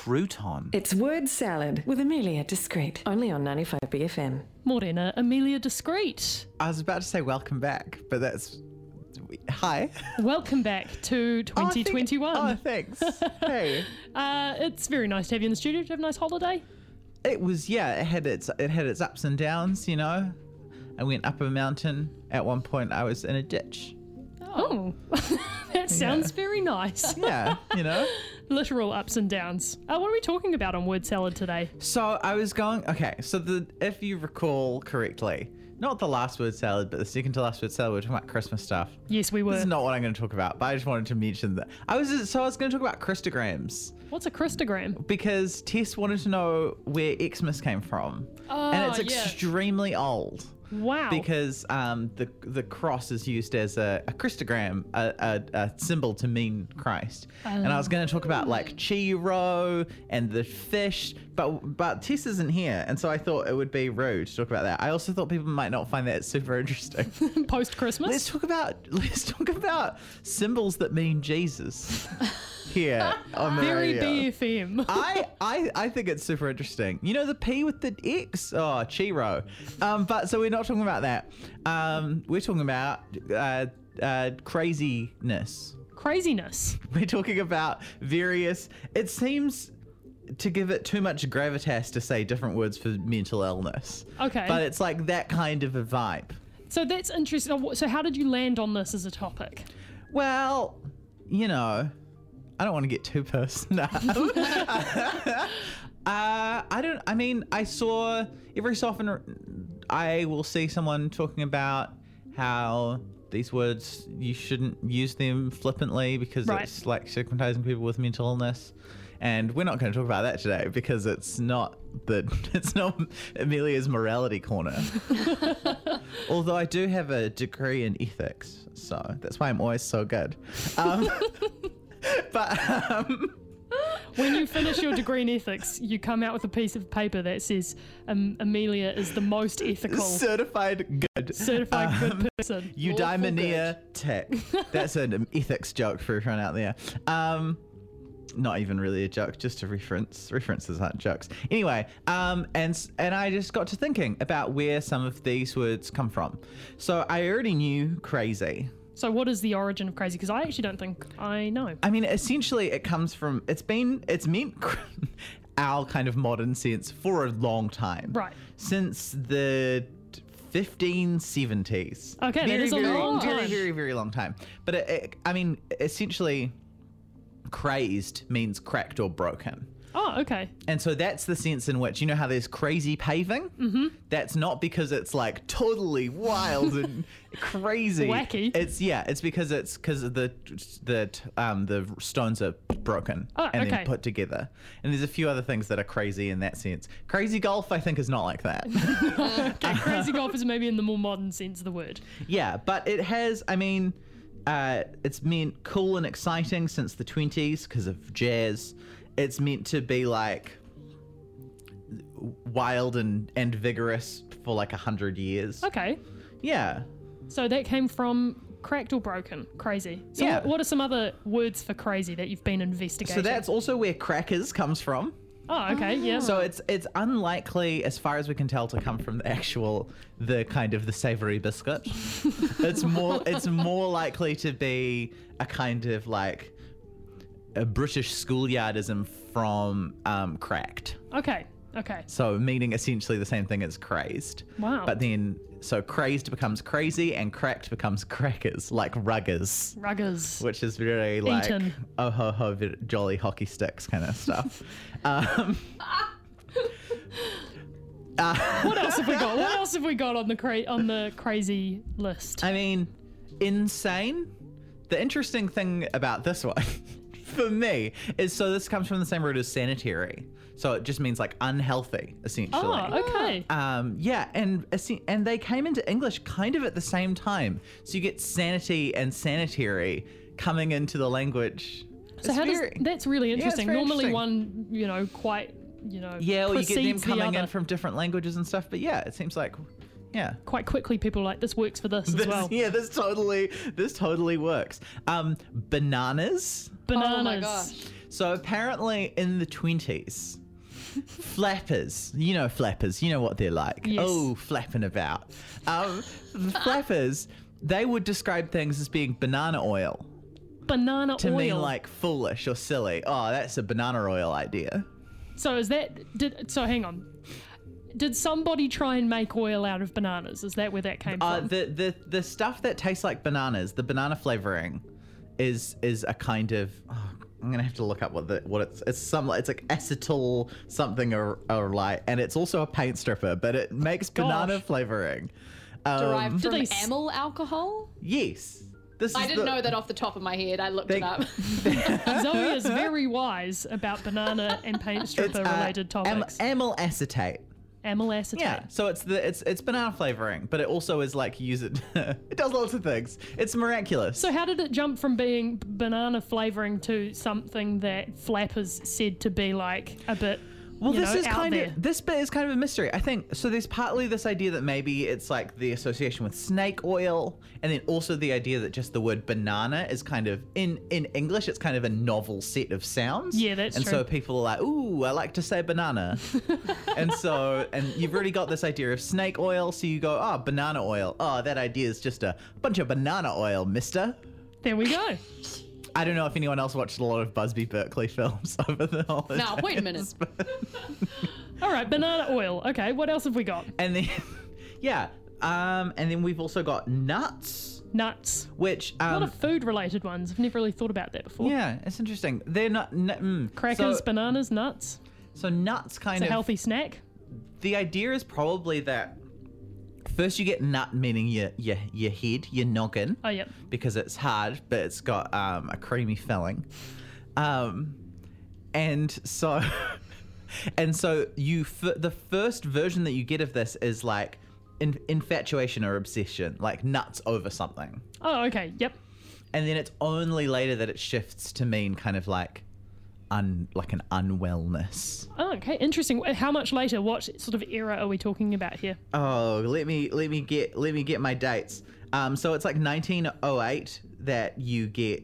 crouton. It's Word Salad with Amelia Discreet, only on 95BFM. Morena, Amelia Discreet. I was about to say welcome back, but that's... Hi. Welcome back to 2021. Oh, thanks. Hey. It's very nice to have you in the studio. Did you have a nice holiday? It was, yeah, it had its ups and downs, you know. I went up a mountain. At one point, I was in a ditch. Oh, that sounds very nice. Yeah, you know. Literal ups and downs. What are we talking about on Word Salad today? So I was going, okay, so if you recall correctly, not the last Word Salad, but the second to last Word Salad, we were talking about Christmas stuff. Yes, we were. This is not what I'm going to talk about, but I just wanted to mention that. I was going to talk about Christograms. What's a Christogram? Because Tess wanted to know where Xmas came from. Oh, and it's yeah. extremely old. Wow. Because the cross is used as a Christogram, a symbol to mean Christ. And I was going to talk about like Chiro and the fish, but Tess isn't here, and so I thought it would be rude to talk about that. I also thought people might not find that super interesting. Post-Christmas? Let's talk about symbols that mean Jesus. Here on the Very radio. BFM. I think it's super interesting. You know the P with the X? Oh, Chiro. But so we're not talking about that. We're talking about craziness. Craziness. We're talking about various... It seems to give it too much gravitas to say different words for mental illness. Okay. But it's like that kind of a vibe. So that's interesting. So how did you land on this as a topic? Well, you know... I don't want to get too personal. I saw every so often I will see someone talking about how these words, you shouldn't use them flippantly because it's like stigmatizing people with mental illness. And we're not going to talk about that today because it's not Amelia's morality corner. Although I do have a degree in ethics, so that's why I'm always so good. But when you finish your degree in ethics, you come out with a piece of paper that says Amelia is the most ethical. Certified good person. Eudaimonia tech. That's an ethics joke for everyone out there. Not even really a joke, just a reference. References aren't jokes. Anyway, and I just got to thinking about where some of these words come from. So I already knew crazy. So what is the origin of crazy? Because I actually don't think I know. I mean, essentially it comes from, it's meant our kind of modern sense for a long time. Right. Since the 1570s. Okay, that is a long time. Very, very, very long time. But essentially crazed means cracked or broken. Oh, okay. And so that's the sense in which, you know how there's crazy paving? Mm-hmm. That's not because it's like totally wild and crazy. Wacky. It's because the stones are broken and then put together. And there's a few other things that are crazy in that sense. Crazy golf, I think, is not like that. Okay, crazy golf is maybe in the more modern sense of the word. Yeah, but it has, it's meant cool and exciting since the 20s because of jazz. It's meant to be like wild and vigorous for like 100 years. Okay. Yeah. So that came from cracked or broken. Crazy. So Yeah. what are some other words for crazy that you've been investigating? So that's also where crackers comes from. Oh, okay. Yeah. So it's unlikely, as far as we can tell, to come from the kind of the savory biscuit. It's more likely to be a kind of like a British schoolyardism from cracked. Okay. So meaning essentially the same thing as crazed. Wow. But then, so crazed becomes crazy and cracked becomes crackers, like ruggers. Ruggers. Which is very like, Eaten. oh ho ho, jolly hockey sticks kind of stuff. What else have we got? What else have we got on the crazy list? I mean, insane. The interesting thing about this one, for me, is so this comes from the same root as sanitary. So it just means like unhealthy, essentially. Oh, okay. Yeah, and they came into English kind of at the same time. So you get sanity and sanitary coming into the language. So that's really interesting. very Normally interesting. one, quite, Yeah, or you get them precedes the coming in other. from different languages and stuff. But yeah, it seems like, yeah. Quite quickly, people are like, this works for this as well. Yeah, this totally works. Bananas. Bananas. Oh my gosh. So apparently in the 20s, flappers, you know what they're like. Yes. Oh, flapping about. The flappers, they would describe things as being banana oil Banana to oil. mean like foolish or silly. Oh, that's a banana oil idea. So so hang on. Did somebody try and make oil out of bananas? Is that where that came from? The stuff that tastes like bananas, the banana flavoring, is a kind of. Oh, I'm gonna have to look up what it's. It's like acetyl something or like, and it's also a paint stripper, but it makes banana flavoring. Derived from Did they amyl alcohol? Yes. I didn't know that off the top of my head. I looked it up. Zoe is very wise about banana and paint stripper related topics. Amyl acetate. Amyl acetate. Yeah, so it's banana flavoring, but it also is like it does lots of things. It's miraculous. So how did it jump from being banana flavoring to something that flappers said to be like a bit Well, this bit is kind of a mystery. I think so. There's partly this idea that maybe it's like the association with snake oil, and then also the idea that just the word banana is kind of in English. It's kind of a novel set of sounds. Yeah, that's and true. so people are like, "Ooh, I like to say banana," and you've already got this idea of snake oil, so you go, "Oh, banana oil. Oh, that idea is just a bunch of banana oil, Mister." There we go. I don't know if anyone else watched a lot of Busby Berkeley films over the holidays. Now, wait a minute. All right, banana oil. Okay, what else have we got? And then, and then we've also got nuts, Nuts. which, A lot of food-related ones. I've never really thought about that before. yeah, it's interesting. They're not, Crackers, bananas, nuts. so nuts kind It's a of, healthy snack. the idea is probably that first you get nut, meaning your head, your noggin, Oh, yep. because it's hard, but it's got a creamy filling. And so, the first version that you get of this is like infatuation or obsession, like nuts over something. Oh, okay. Yep. And then it's only later that it shifts to mean kind of like like an unwellness. Oh, okay. Interesting. How much later? What sort of era are we talking about here? Oh, let me get my dates. So it's like 1908 that you get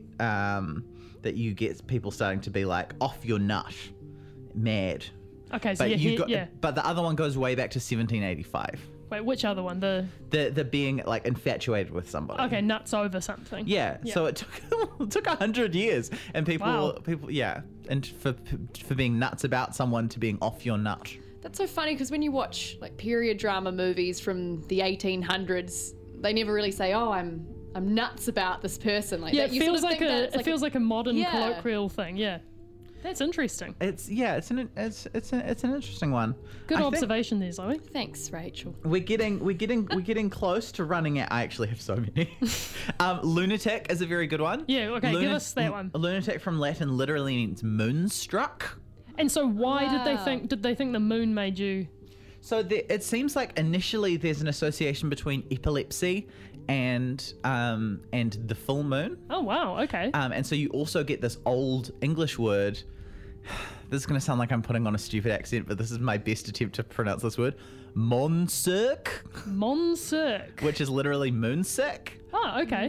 people starting to be like off your nut, mad. Okay, so But the other one goes way back to 1785. Wait, which other one? The being like infatuated with somebody. okay, nuts over something. Yeah. So it took 100 years, and people and for being nuts about someone to being off your nut. That's so funny because when you watch like period drama movies from the 1800s, they never really say, "Oh, I'm nuts about this person." Like Yeah, that. it You feels sort of like think it feels like a modern Yeah. colloquial thing. Yeah, that's interesting. It's an interesting one. Good I think observation there, Zoe. Thanks, Rachel. We're getting close to running out. I actually have so many. Lunatic is a very good one. Yeah, okay, give us that one. Lunatic from Latin literally means moonstruck. And so, why Wow. did they think the moon made you? So it seems like initially there's an association between epilepsy and the full moon. Oh wow, okay. And so you also get this old English word. This is going to sound like I'm putting on a stupid accent, but this is my best attempt to pronounce this word. Monsurk, Monsurk. which is literally moonsick. Oh, okay.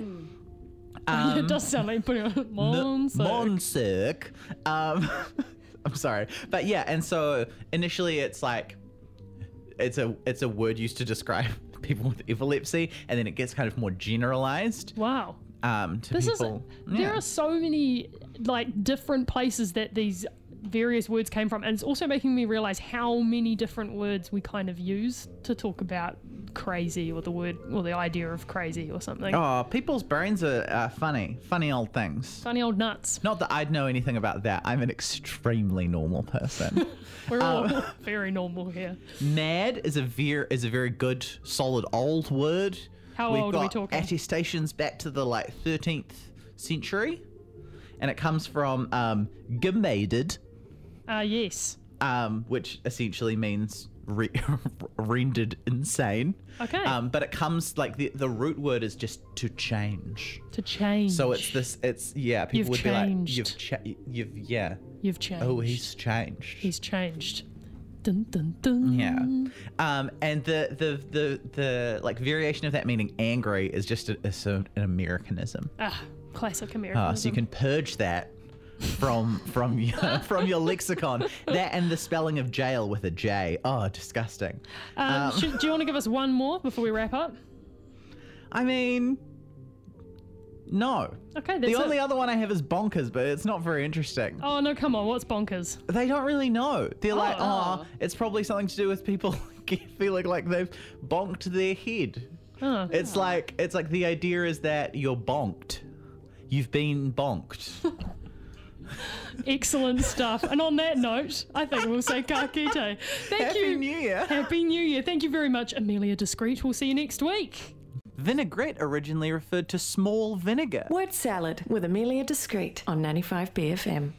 It does sound like putting on Monsurk. Monsurk. I'm sorry. But yeah, and so initially it's like, it's a word used to describe people with epilepsy, and then it gets kind of more generalized. Wow. To This people. there are so many like different places that these various words came from, and it's also making me realize how many different words we kind of use to talk about crazy or the word or the idea of crazy or something. Oh, people's brains are funny old things. Funny old nuts. Not that I'd know anything about that. I'm an extremely normal person. We're all very normal here. Mad is a very good, solid old word. How We've old are we got talking? attestations back to the 13th century, and it comes from gemated, Yes. which essentially means rendered insane. Okay. But it comes like the root word is just to change. To change. So it's people You've would changed. be like You've changed. oh, he's changed. He's changed. Dun, dun, dun. Yeah. And the like variation of that meaning angry is just an Americanism. Classic American. So you can purge that from your lexicon. That and the spelling of jail with a J. Oh, disgusting. Do you want to give us one more before we wrap up? I mean, no. Okay, that's The it. only other one I have is bonkers, but it's not very interesting. Oh, no, come on. What's bonkers? They don't really know. They're like, Oh. it's probably something to do with people feeling like they've bonked their head. Oh. It's like the idea is that you're bonked. You've been bonked. Excellent stuff. And on that note, I think we'll say ka kite. Thank Happy you. New Year. Happy New Year. Thank you very much, Amelia Discreet. We'll see you next week. Vinaigrette originally referred to small vinegar. Word salad with Amelia Discreet on 95 BFM.